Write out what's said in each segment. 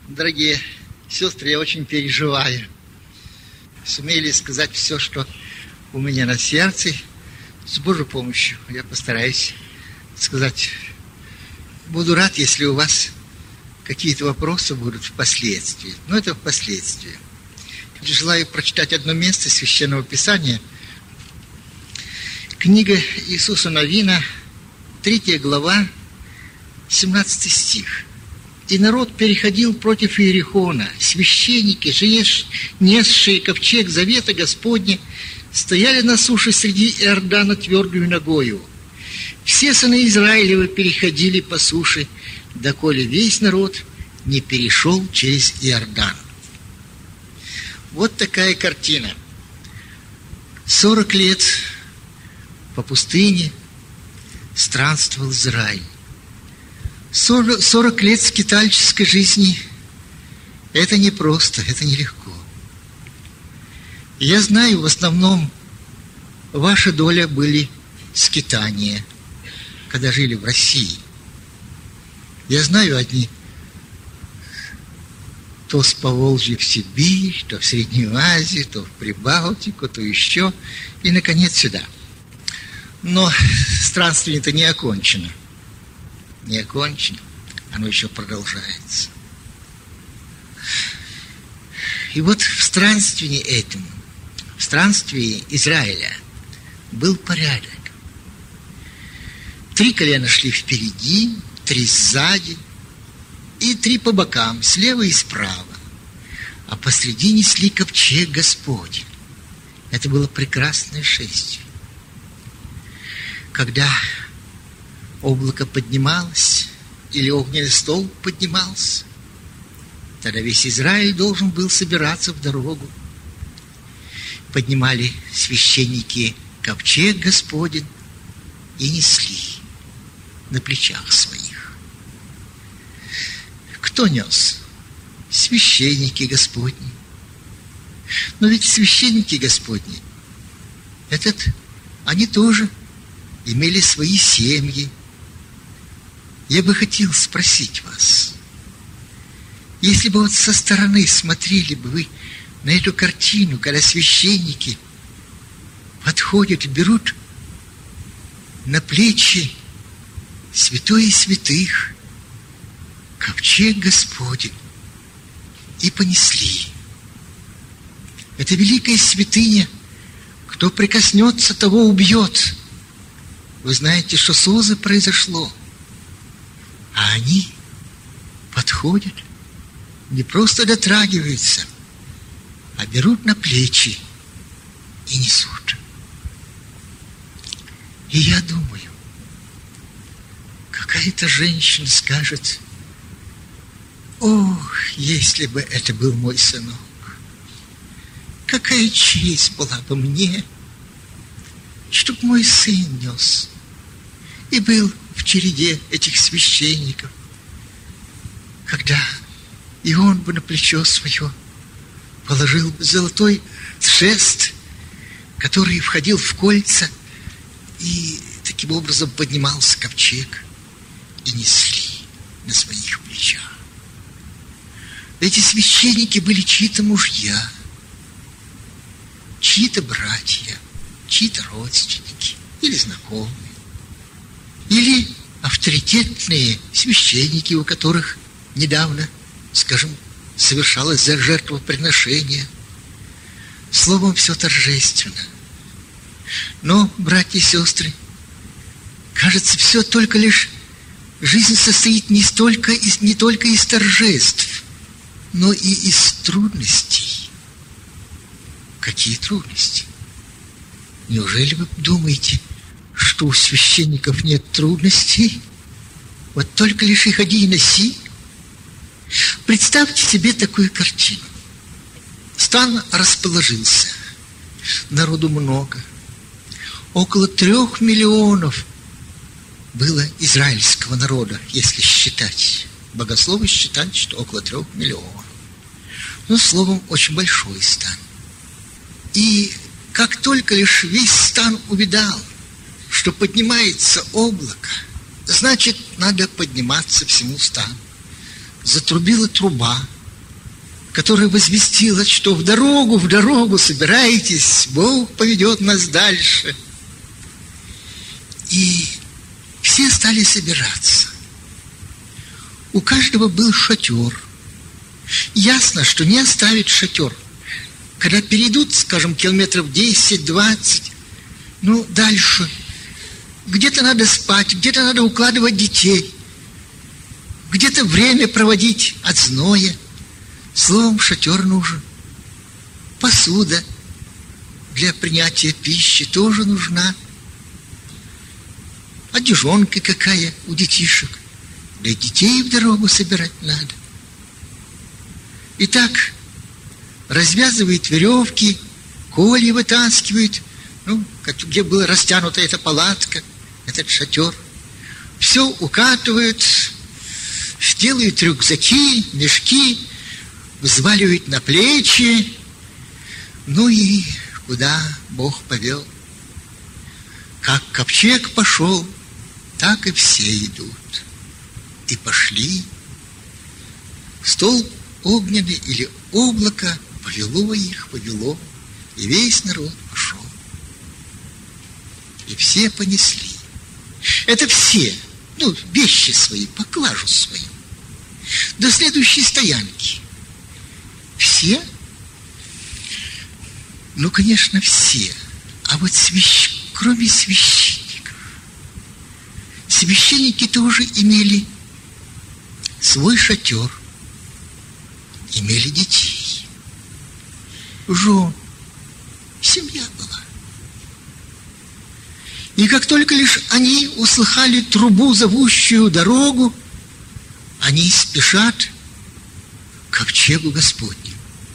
Дорогие сестры, я очень переживаю. Сумею ли сказать все, что у меня на сердце? С Божьей помощью я постараюсь сказать. Буду рад, если у вас какие-то вопросы будут впоследствии. Но это впоследствии. Желаю прочитать одно место Священного Писания. Книга Иисуса Навина, 3 глава, 17 стих. «И народ переходил против Иерихона. Священники, же несшие ковчег завета Господня, стояли на суше среди Иордана твердую ногою. Все сыны Израилевы переходили по суше, доколе весь народ не перешел через Иордан». Вот такая картина. 40 лет по пустыне странствовал Израиль. 40 лет скитальческой жизни – это непросто, это нелегко. Я знаю, в основном ваша доля были скитания, когда жили в России. Я знаю, одни то с Поволжья в Сибирь, то в Среднюю Азию, то в Прибалтику, то еще, и, наконец, сюда. Но странствие-то не окончено. Не окончено, оно еще продолжается. И вот в странствии этом, в странствии Израиля был порядок. 3 колена шли впереди, 3 сзади, и 3 по бокам, слева и справа. А посреди несли ковчег Господень. Это было прекрасное шествие. Когда облако поднималось, или огненный столб поднимался, тогда весь Израиль должен был собираться в дорогу. Поднимали священники ковчег Господень и несли на плечах своих. Кто нес? Священники Господни. Но ведь священники Господни, они тоже имели свои семьи. Я бы хотел спросить вас, если бы вот со стороны смотрели бы вы на эту картину, когда священники подходят и берут на плечи святое святых, ковчег Господень, и понесли. Это великая святыня, кто прикоснется, того убьет. Вы знаете, что с Озой произошло. А они подходят, не просто дотрагиваются, а берут на плечи и несут. И я думаю, какая-то женщина скажет: ох, если бы это был мой сынок, какая честь была бы мне, чтоб мой сын нес и был в череде этих священников, когда и он бы на плечо свое положил золотой шест, который входил в кольца, и таким образом поднимался ковчег, и несли на своих плечах. Эти священники были чьи-то мужья, чьи-то братья, чьи-то родственники или знакомые, или авторитетные священники, у которых недавно, скажем, совершалось жертвоприношение. Словом, все торжественно. Но, братья и сестры, кажется, все только лишь жизнь состоит не только из торжеств, но и из трудностей. Какие трудности? Неужели вы думаете, что у священников нет трудностей? Вот только лишь и ходи и носи. Представьте себе такую картину. Стан расположился. Народу много. Около 3 миллионов было израильского народа, если считать. Богословы считают, что около 3 миллионов. Ну, словом, очень большой стан. И как только лишь весь стан увидал, что поднимается облако, значит, надо подниматься всему стану. Затрубила труба, которая возвестила, что в дорогу собирайтесь, Бог поведет нас дальше. И все стали собираться. У каждого был шатер. Ясно, что не оставить шатер. Когда перейдут, скажем, километров 10-20, дальше, где-то надо спать, где-то надо укладывать детей, где-то время проводить от зноя. Словом, шатер нужен. Посуда для принятия пищи тоже нужна. Одежонка какая у детишек. Да и детей в дорогу собирать надо. Итак, развязывает веревки, колья вытаскивает, где была растянута эта палатка, этот шатер. Все укатывают, делают рюкзаки, мешки, взваливают на плечи. И куда Бог повел. Как ковчег пошел, так и все идут. И пошли. Столб огненный или облако повело их, и весь народ пошел. И все понесли. Это все, вещи свои, поклажу свою. До следующей стоянки. Все? Конечно, все. А вот кроме священников. Священники тоже имели свой шатер, имели детей, жен, семья была. И как только лишь они услыхали трубу, зовущую дорогу, они спешат к ковчегу Господню.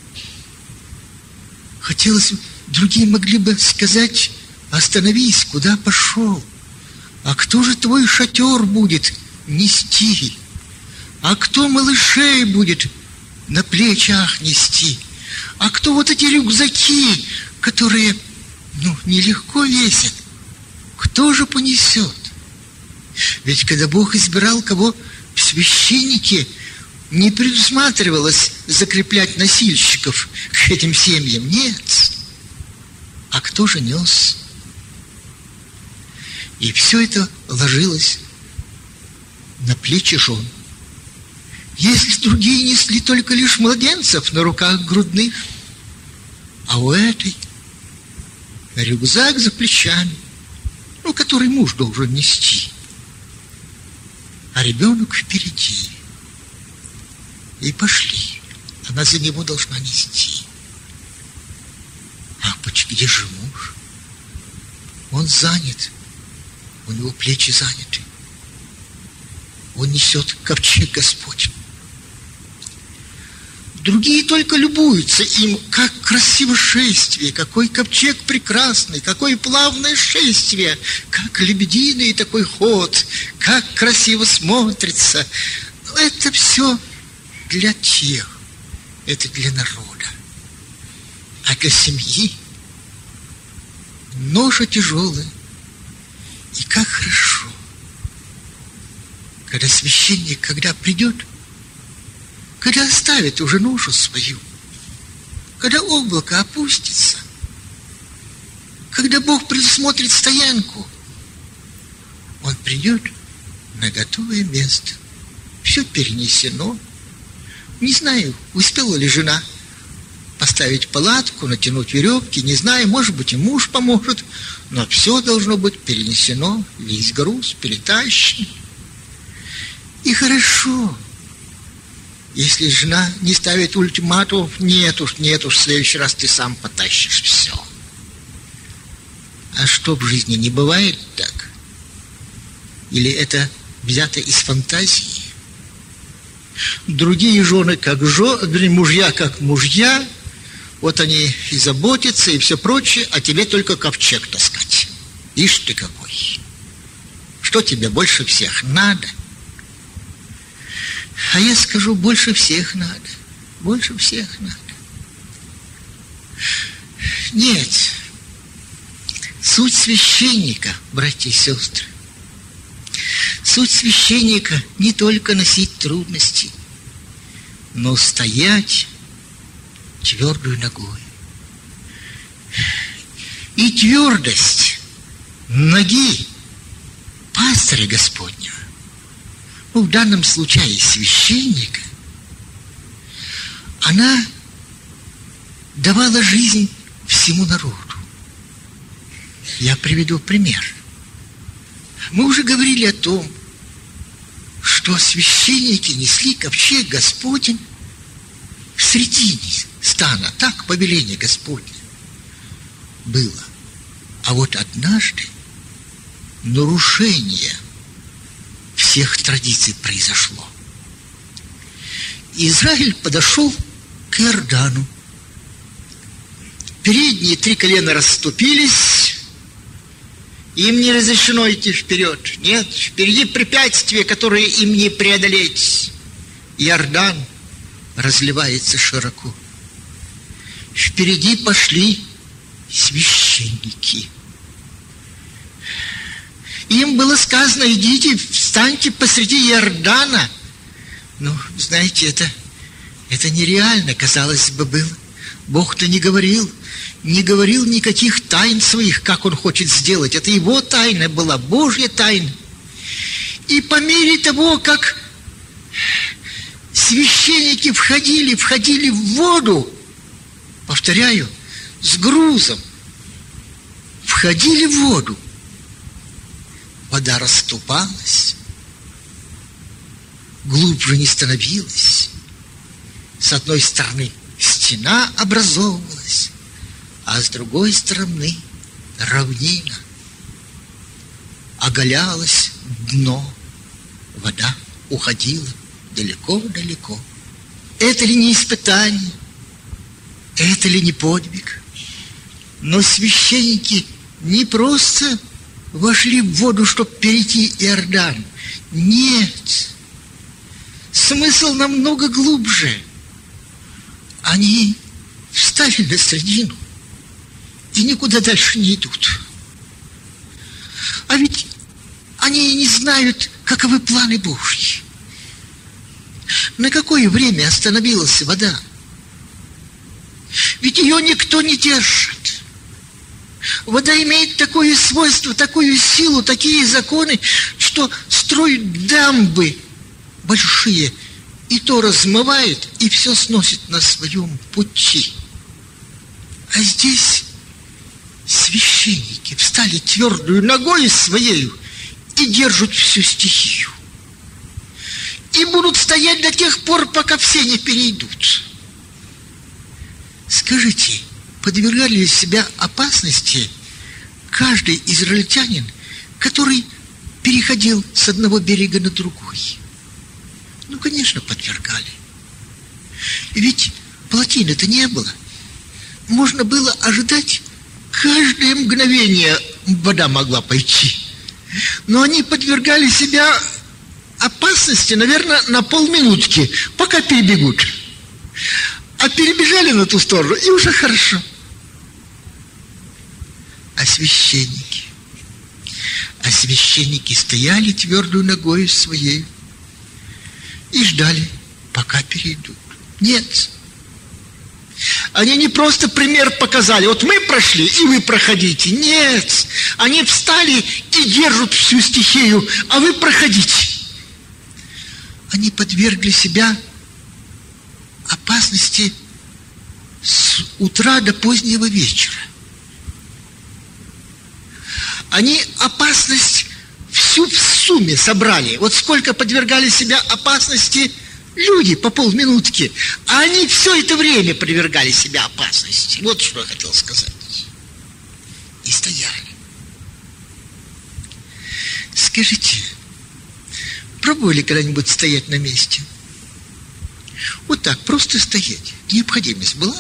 Хотелось, другие могли бы сказать: остановись, куда пошел? А кто же твой шатер будет нести? А кто малышей будет на плечах нести? А кто вот эти рюкзаки, которые, нелегко весят? Кто же понесет? Ведь когда Бог избирал кого в священники, не предусматривалось закреплять носильщиков к этим семьям. Нет. А кто же нес? И все это ложилось на плечи жен. Если другие несли только лишь младенцев на руках грудных, а у этой рюкзак за плечами, который муж должен нести, а ребенок впереди. И пошли. Она за него должна нести. А где же муж? Он занят. У него плечи заняты. Он несет ковчег Господь. Другие только любуются им, как красиво шествие, какой ковчег прекрасный, какое плавное шествие, как лебединый такой ход, как красиво смотрится. Но это все для тех, это для народа. А для семьи ноша тяжелая. И как хорошо, когда священник, когда придет, когда оставит уже ношу свою, когда облако опустится, когда Бог предусмотрит стоянку, Он придет на готовое место. Все перенесено. Не знаю, успела ли жена поставить палатку, натянуть веревки, не знаю, может быть, и муж поможет, но все должно быть перенесено, весь груз перетащен. И хорошо, если жена не ставит ультиматум: нет уж, в следующий раз ты сам потащишь все. А что в жизни не бывает так? Или это взято из фантазии? Другие жены как мужья как мужья, вот они и заботятся, и все прочее, а тебе только ковчег таскать. Ишь ты какой! Что тебе больше всех надо? А я скажу, больше всех надо. Больше всех надо. Нет. Суть священника, братья и сестры, суть священника не только носить трудности, но стоять твердую ногой. И твердость ноги пастыря Господня, в данном случае священника, она давала жизнь всему народу. Я приведу пример. Мы уже говорили о том, что священники несли ковчег Господень в середине стана. Так повеление Господне было. А вот однажды нарушение всех традиций произошло. Израиль подошел к Иордану. Передние 3 колена расступились. Им не разрешено идти вперед. Нет, впереди препятствия, которые им не преодолеть. Иордан разливается широко. Впереди пошли священники. Им было сказано: идите, встаньте посреди Иордана. Ну, знаете, это нереально, казалось бы, было. Бог-то не говорил никаких тайн своих, как Он хочет сделать. Это Его тайна была, Божья тайна. И по мере того, как священники входили в воду, повторяю, с грузом, входили в воду, вода расступалась, глубже не становилась. С одной стороны стена образовывалась, а с другой стороны равнина. Оголялось дно, вода уходила далеко-далеко. Это ли не испытание? Это ли не подвиг? Но священники не просто вошли в воду, чтобы перейти Иордан. Нет. Смысл намного глубже. Они встали на середину и никуда дальше не идут. А ведь они не знают, каковы планы Божьи. На какое время остановилась вода? Ведь ее никто не держит. Вода имеет такое свойство, такую силу, такие законы, что строят дамбы большие, и то размывает, и все сносит на своем пути. А здесь священники встали твердую ногой своей и держат всю стихию. И будут стоять до тех пор, пока все не перейдут. Скажите, подвергали ли себя опасности каждый израильтянин, который переходил с одного берега на другой? Ну, конечно, подвергали. Ведь плотины-то не было. Можно было ожидать, каждое мгновение вода могла пойти. Но они подвергали себя опасности, наверное, на полминутки, пока перебегут. А перебежали на ту сторону, и уже хорошо. А священники стояли твердую ногой своей и ждали, пока перейдут. Нет. Они не просто пример показали. Вот мы прошли, и вы проходите. Нет. Они встали и держат всю стихию, а вы проходите. Они подвергли себя опасности с утра до позднего вечера. Они опасность всю в сумме собрали. Вот сколько подвергали себя опасности люди по полминутки, а они все это время подвергали себя опасности. Вот что я хотел сказать. И стояли. Скажите, пробовали когда-нибудь стоять на месте? Вот так, просто стоять. Необходимость была?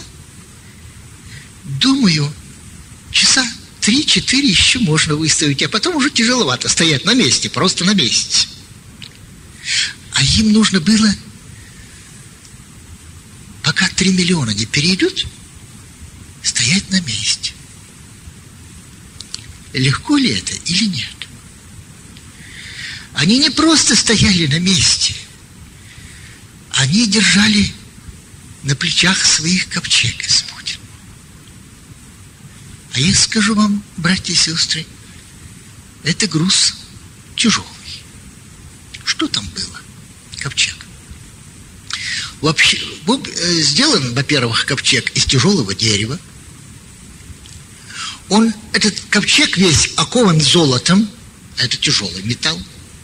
Думаю, часа 3-4 еще можно выставить, а потом уже тяжеловато стоять на месте, просто на месте. А им нужно было, пока 3 миллиона не перейдут, стоять на месте. Легко ли это или нет? Они не просто стояли на месте, они держали на плечах своих ковчег Господень. А я скажу вам, братья и сестры, это груз тяжелый. Что там было? Ковчег. Вообще, сделан, во-первых, ковчег из тяжелого дерева. Этот ковчег весь окован золотом, а это тяжелый металл.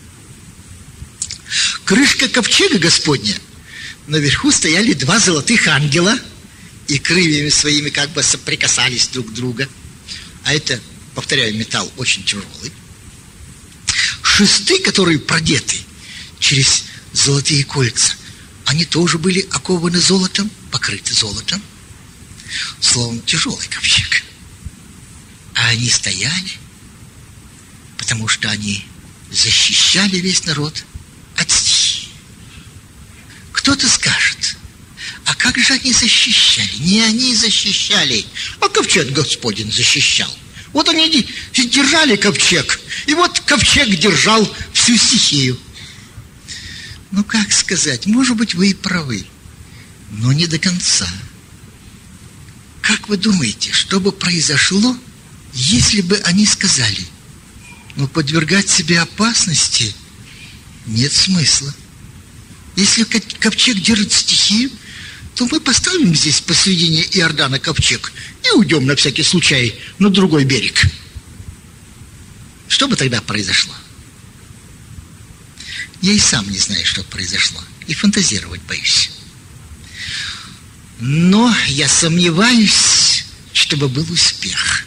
Крышка ковчега Господня, наверху стояли 2 золотых ангела, и крыльями своими как бы соприкасались друг к другу. А это, повторяю, металл очень тяжелый. Шесты, которые продеты через золотые кольца, они тоже были окованы золотом, покрыты золотом. Словом, тяжелый ковчег. А они стояли, потому что они защищали весь народ от стихии. Кто-то скажет, а как же они защищали? Не они защищали, а ковчег Господень защищал. Вот они держали ковчег, и вот ковчег держал всю стихию. Ну, как сказать, может быть, вы и правы, но не до конца. Как вы думаете, что бы произошло, если бы они сказали, ну, подвергать себе опасности нет смысла. Если ковчег держит стихию, то мы поставим здесь посредине Иордана ковчег и уйдем на всякий случай на другой берег. Что бы тогда произошло? Я и сам не знаю, что произошло, и фантазировать боюсь. Но я сомневаюсь, чтобы был успех.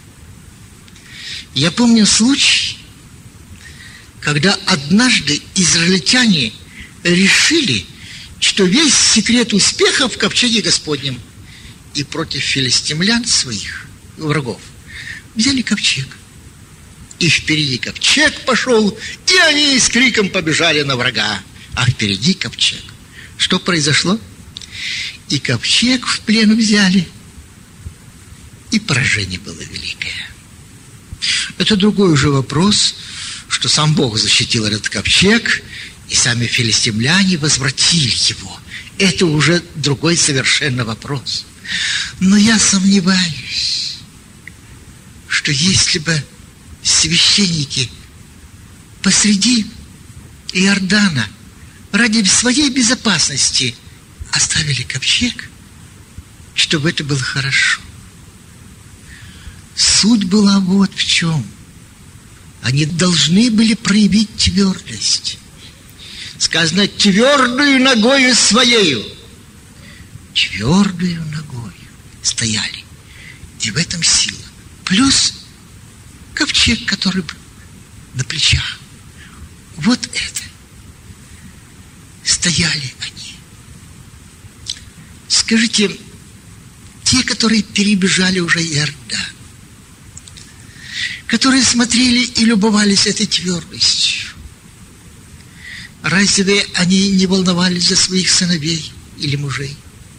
Я помню случай, когда однажды израильтяне решили, что весь секрет успеха в ковчеге Господнем, и против филистимлян своих врагов взяли ковчег. И впереди ковчег пошел, и они с криком побежали на врага, а впереди ковчег. Что произошло? И ковчег в плен взяли, и поражение было великое. Это другой уже вопрос, что сам Бог защитил этот ковчег, и сами филистимляне возвратили его. Это уже другой совершенно вопрос. Но я сомневаюсь, что если бы священники посреди Иордана ради своей безопасности оставили ковчег, чтобы это было хорошо. Суть была вот в чем. Они должны были проявить твердость. Сказано, твердую ногою своею. Твердую ногою стояли. И в этом сила. Плюс ковчег, который на плечах. Вот это. Стояли они. Скажите, те, которые перебежали уже Иордан, которые смотрели и любовались этой твердостью, разве они не волновались за своих сыновей или мужей?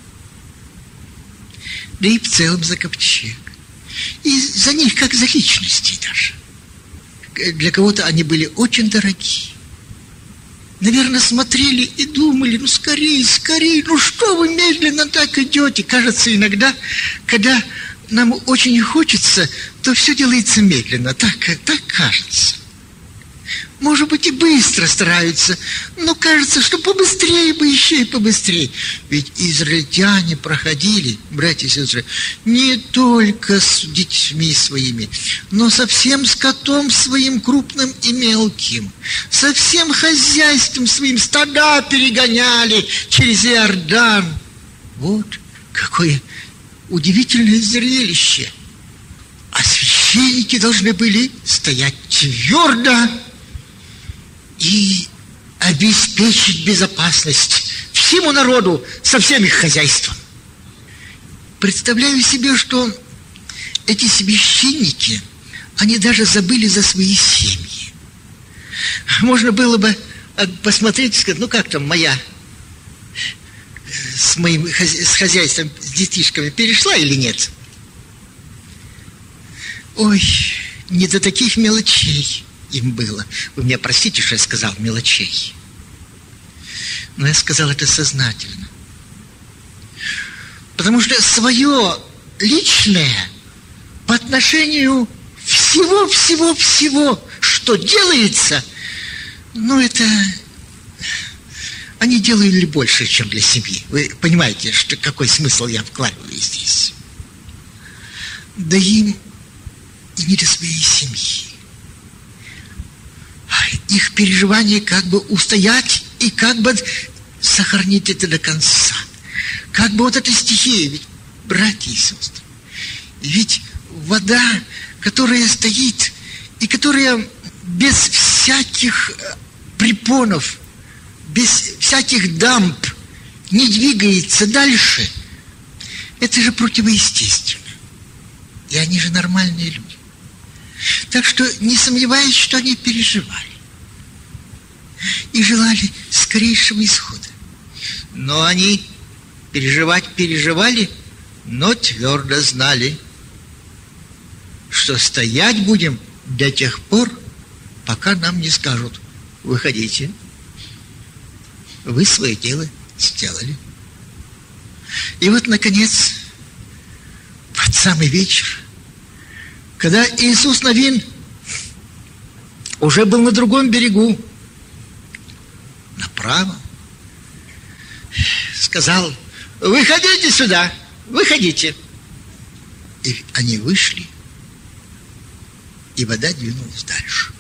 Да и в целом за ковчег. И за них, как за личностей даже. Для кого-то они были очень дорогие. Наверное, смотрели и думали, ну скорее, скорее, ну что вы медленно так идете? Кажется, иногда, когда нам очень хочется, то все делается медленно, так кажется. Может быть, и быстро стараются, но кажется, что побыстрее бы еще и побыстрее. Ведь израильтяне проходили, братья и сестры, не только с детьми своими, но со всем скотом своим крупным и мелким, со всем хозяйством своим, стада перегоняли через Иордан. Вот какое удивительное зрелище. А священники должны были стоять твердо и обеспечить безопасность всему народу со всем их хозяйством. Представляю себе, что эти священники, они даже забыли за свои семьи. Можно было бы посмотреть и сказать, ну как там моя с хозяйством, с детишками перешла или нет? Ой, не до таких мелочей им было. Вы меня простите, что я сказал мелочей. Но я сказал это сознательно. Потому что свое личное по отношению всего, что делается, это они делали больше, чем для семьи. Вы понимаете, какой смысл я вкладываю здесь. Да им и не для своей семьи. Их переживание как бы устоять и как бы сохранить это до конца. Как бы эта стихия, ведь, братья и сестры, ведь вода, которая стоит и которая без всяких препонов, без всяких дамб не двигается дальше, это же противоестественно. И они же нормальные люди. Так что не сомневаюсь, что они переживали и желали скорейшего исхода. Но они переживали, но твердо знали, что стоять будем до тех пор, пока нам не скажут: выходите, вы свое дело сделали. И вот, наконец, под самый вечер, когда Иисус Навин уже был на другом берегу, направо, сказал: выходите сюда, выходите. И они вышли, и вода двинулась дальше.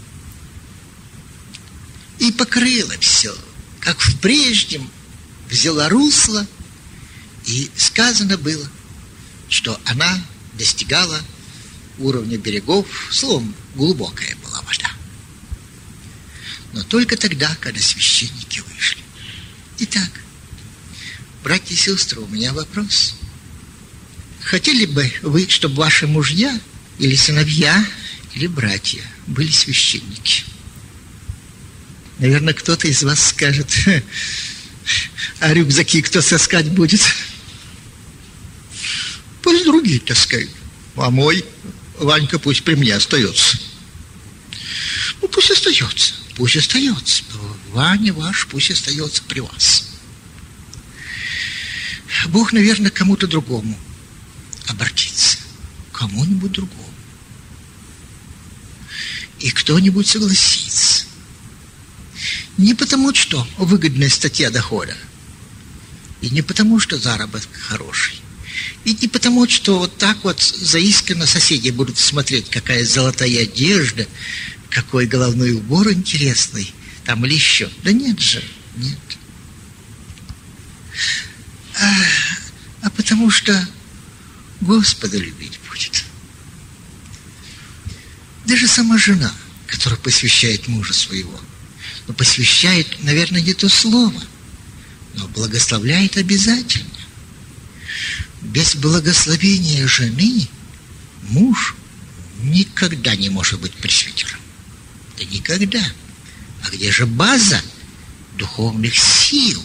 И покрыла все, как в прежнем, взяла русло, и сказано было, что она достигала уровня берегов, словом, глубокая была вода. Но только тогда, когда священники вышли. Итак, братья и сестры, у меня вопрос. Хотели бы вы, чтобы ваши мужья или сыновья, или братья были священники? Наверное, кто-то из вас скажет: а рюкзаки кто таскать будет? Пусть другие таскают. А мой Ванька пусть при мне остается. Пусть остается. Пусть остается. Ваня ваш пусть остается при вас. Бог, наверное, кому-то другому обратится. Кому-нибудь другому. И кто-нибудь согласится. Не потому, что выгодная статья дохода. И не потому, что заработок хороший. И не потому, что вот так вот заисканно соседи будут смотреть, какая золотая одежда, какой головной убор интересный, там или еще. Да нет же, нет. А потому что Господа любить будет. Даже сама жена, которая посвящает мужа своего, но посвящает, наверное, не то слово, но благословляет обязательно. Без благословения жены муж никогда не может быть пресвитером. Да никогда. А где же база духовных сил?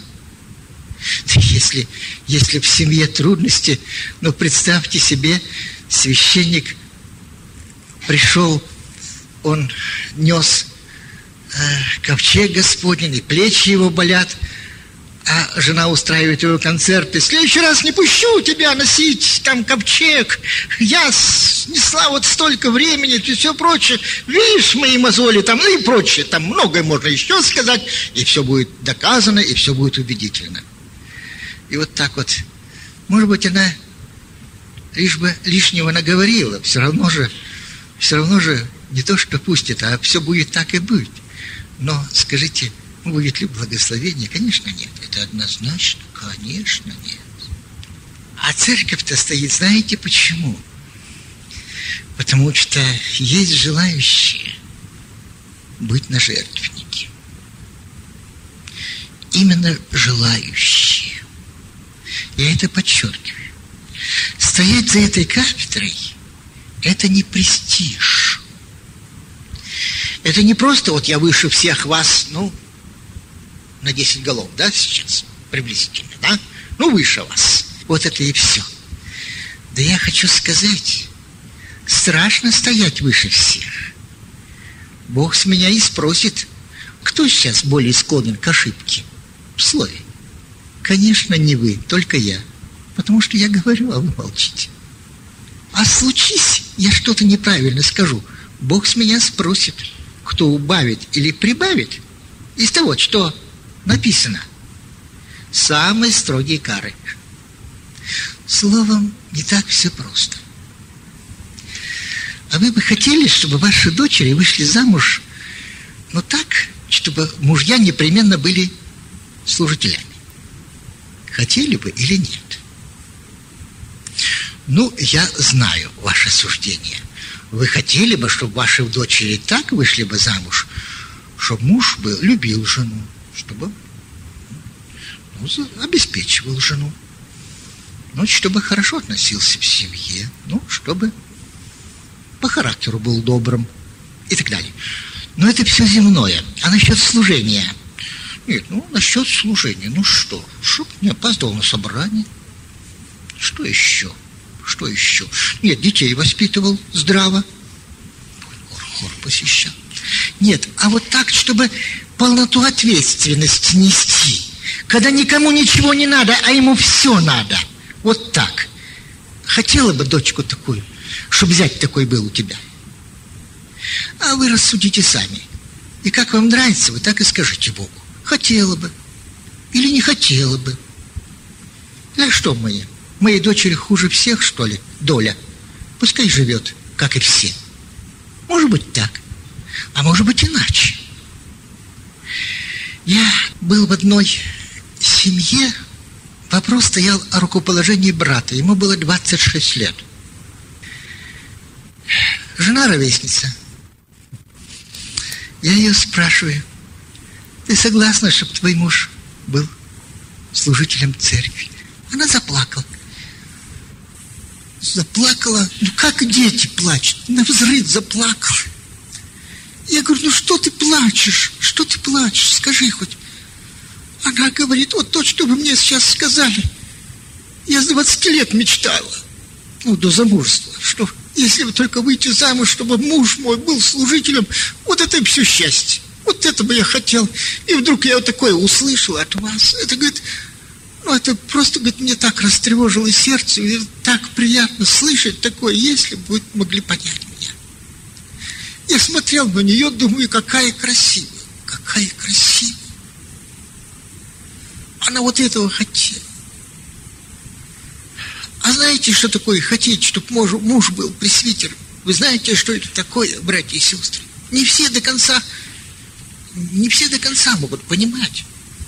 Если в семье трудности, но представьте себе, священник пришел, он нес ковчег Господень, и плечи его болят, а жена устраивает его концерты. В следующий раз не пущу тебя носить там ковчег. Я снесла вот столько времени и все прочее. Видишь мои мозоли там, и прочее. Там многое можно еще сказать, и все будет доказано, и все будет убедительно. И вот так вот. Может быть, она лишь бы лишнего наговорила. Все равно же не то, что пустит, а все будет так и быть. Но скажите, будет ли благословение? Конечно, нет. Это однозначно, конечно, нет. А церковь-то стоит, знаете почему? Потому что есть желающие быть на жертвеннике. Именно желающие. Я это подчеркиваю. Стоять за этой кафедрой – это не престиж. Это не просто вот я выше всех вас, на 10 голов, да, сейчас, приблизительно, да? Выше вас. Вот это и все. Да я хочу сказать, страшно стоять выше всех. Бог с меня и спросит, кто сейчас более склонен к ошибке в слове? Конечно, не вы, только я. Потому что я говорю, а вы молчите. А случись, я что-то неправильно скажу, Бог с меня спросит, кто убавит или прибавит из того, что написано. Самые строгие кары. Словом, не так все просто. А вы бы хотели, чтобы ваши дочери вышли замуж, но так, чтобы мужья непременно были служителями? Хотели бы или нет? Ну, я знаю ваше суждение. Вы хотели бы, чтобы ваши дочери так вышли бы замуж, чтобы муж любил жену, чтобы обеспечивал жену, чтобы хорошо относился в семье, чтобы по характеру был добрым и так далее. Но это все земное. А насчет служения? Нет, насчет служения. Чтоб не опаздывал на собрание. Что еще? Нет, детей воспитывал здраво. Хор посещал. Нет, а вот так, чтобы полноту ответственности нести. Когда никому ничего не надо, а ему все надо. Вот так. Хотела бы дочку такую, чтобы зять такой был у тебя. А вы рассудите сами. И как вам нравится, вы так и скажите Богу. Хотела бы. Или не хотела бы. Да что моей дочери хуже всех, что ли, доля? Пускай живет, как и все. Может быть так, а может быть иначе. Я был в одной семье, вопрос стоял о рукоположении брата. Ему было 26 лет. Жена ровесница. Я ее спрашиваю: ты согласна, чтобы твой муж был служителем церкви? Она заплакала. Как дети плачут, навзрыд заплакала. Я говорю: что ты плачешь? Скажи хоть. Она говорит: вот то, что вы мне сейчас сказали. Я с 20 лет мечтала, до замужества, что если бы только выйти замуж, чтобы муж мой был служителем, вот это и все счастье. Вот это бы я хотел. И вдруг я вот такое услышала от вас. Это, говорит, это просто, говорит, мне так растревожило сердце, и так приятно слышать такое, если бы вы могли понять меня. Я смотрел на нее, думаю, какая красивая. Она вот этого хотела. А знаете, что такое хотеть, чтобы муж был пресвитером? Вы знаете, что это такое, братья и сестры? Не все до конца могут понимать.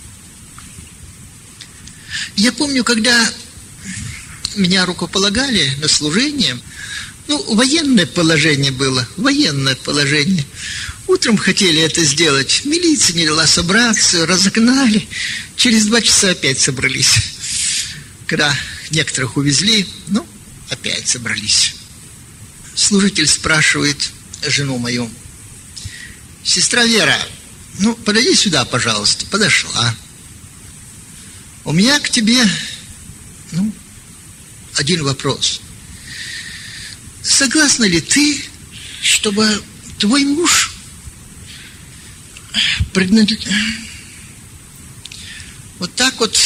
Я помню, когда меня рукополагали на служение, военное положение было, Утром хотели это сделать, милиция не дала собраться, разогнали, через 2 часа опять собрались. Когда некоторых увезли, опять собрались. Служитель спрашивает жену мою: сестра Вера, подойди сюда, пожалуйста. Подошла. У меня к тебе, один вопрос. Согласна ли ты, чтобы твой муж вот так вот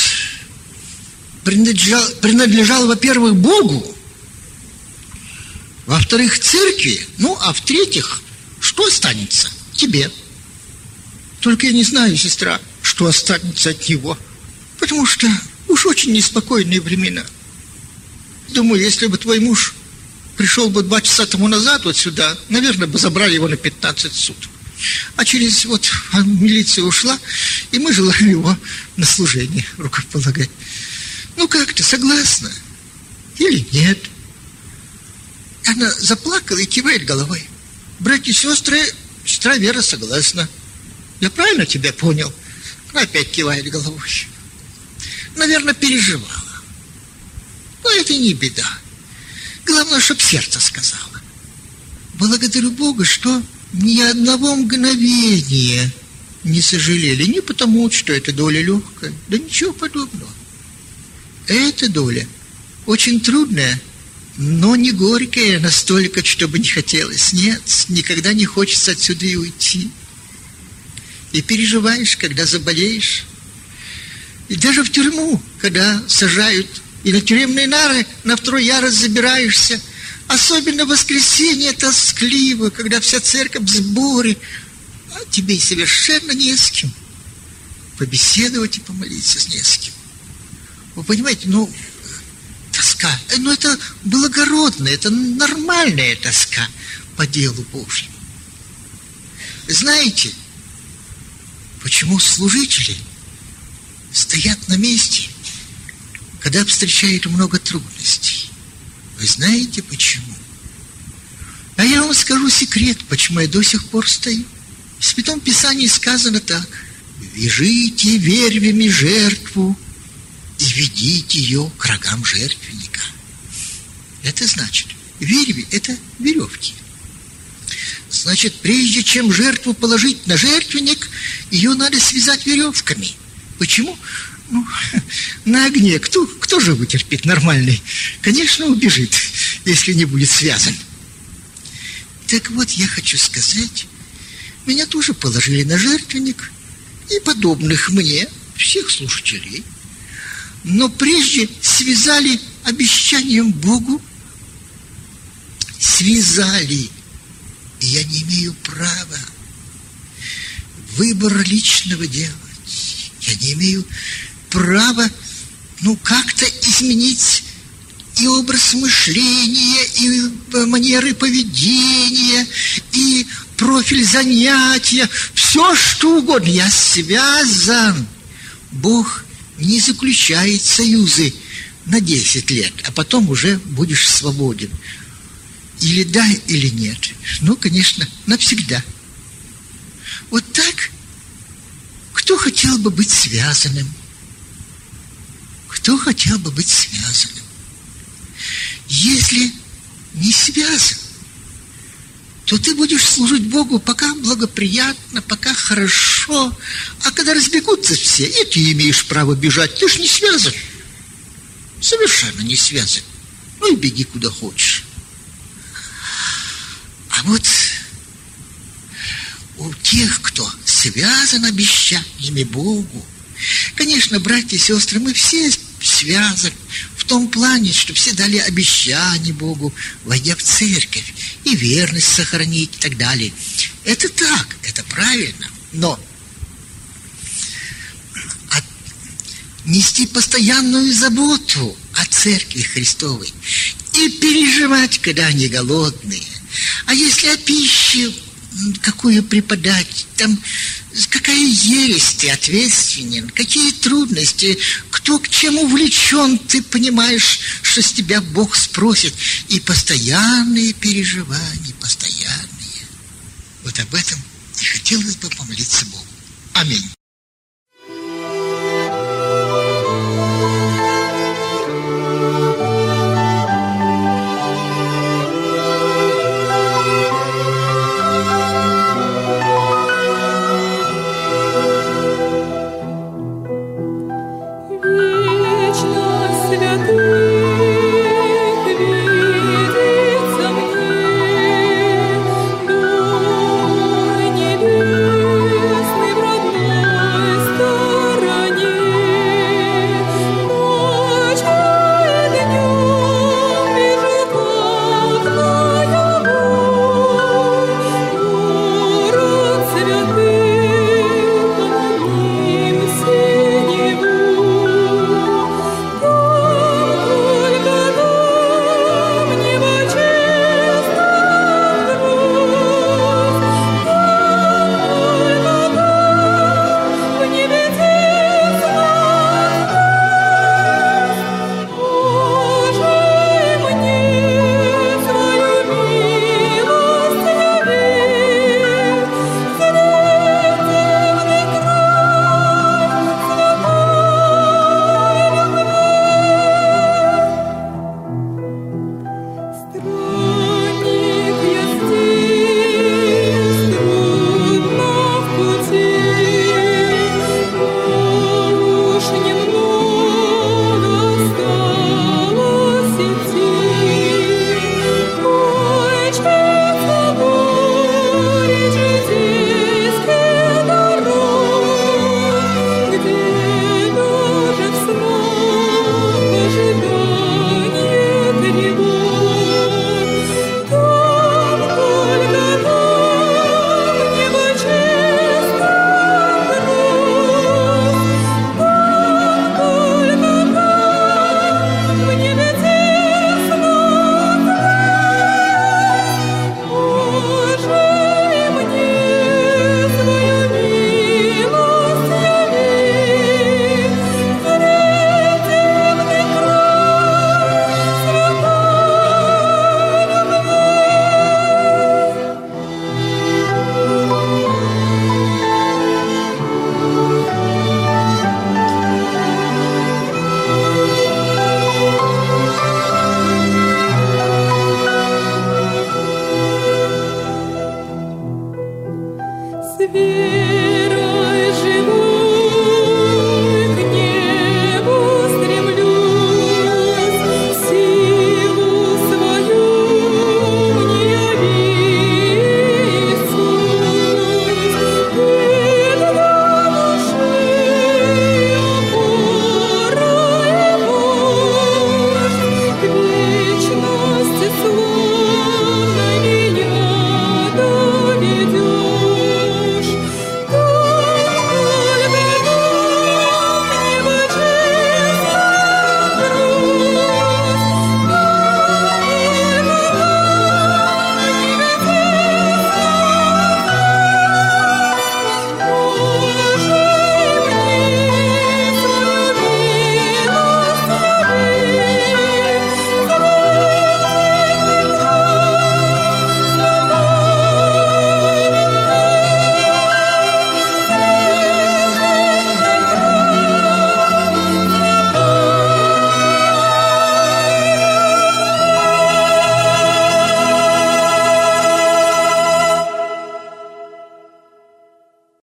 принадлежал, во-первых, Богу, во-вторых, церкви, а в-третьих, что останется? Тебе. Только я не знаю, сестра, что останется от него, потому что уж очень неспокойные времена. Думаю, если бы твой муж пришел бы 2 часа тому назад вот сюда, наверное, бы забрали его на 15 суток. А через милиция ушла, и мы желаем его на служение рукополагать. Как ты, согласна? Или нет? Она заплакала и кивает головой. Братья и сестры, сестра Вера согласна. Я правильно тебя понял? Она опять кивает головой. Наверное, переживала. Но это не беда. Главное, чтоб сердце сказало. Благодарю Бога, что ни одного мгновения не сожалели. Не потому, что эта доля легкая. Да ничего подобного. Эта доля очень трудная, но не горькая настолько, чтобы не хотелось. Нет, никогда не хочется отсюда и уйти. И переживаешь, когда заболеешь. И даже в тюрьму, когда сажают и на тюремные нары на второй ярус забираешься. Особенно в воскресенье тоскливо, когда вся церковь в сборе, а тебе совершенно не с кем побеседовать и помолиться, не с кем. Вы понимаете, тоска, это благородная, это нормальная тоска по делу Божьему. Знаете, почему служители стоят на месте, когда встречают много трудностей? Вы знаете почему? А я вам скажу секрет, почему я до сих пор стою. В Святом Писании сказано так: «Вяжите вервями жертву и ведите ее к рогам жертвенника». Это значит, верви – это веревки. Значит, прежде чем жертву положить на жертвенник, ее надо связать веревками. Почему? На огне кто же вытерпит нормальный? Конечно, убежит, если не будет связан. Так вот, я хочу сказать, меня тоже положили на жертвенник, и подобных мне, всех слушателей, но прежде связали обещанием Богу, связали, и я не имею права выбор личного делать. Я не имею права, как-то изменить и образ мышления, и манеры поведения, и профиль занятия, все что угодно. Я связан. Бог не заключает союзы на 10 лет, а потом уже будешь свободен. Или да, или нет. Конечно, навсегда. Вот так. Кто хотел бы быть связанным? Кто хотел бы быть связанным? Если не связан, то ты будешь служить Богу пока благоприятно, пока хорошо, а когда разбегутся все, и ты имеешь право бежать, ты ж не связан. Совершенно не связан. И беги куда хочешь. А вот у тех, кто связан обещаниями Богу, конечно, братья и сестры, мы все связаны в том плане, что все дали обещание Богу, войдя в церковь, и верность сохранить и так далее. Это так, это правильно, но нести постоянную заботу о церкви Христовой и переживать, когда они голодные. А если о пище какую преподать, там какая ересь, ты ответственен, какие трудности, кто к чему увлечен, ты понимаешь, что с тебя Бог спросит. И постоянные переживания, постоянные. Вот об этом и хотелось бы помолиться Богу. Аминь.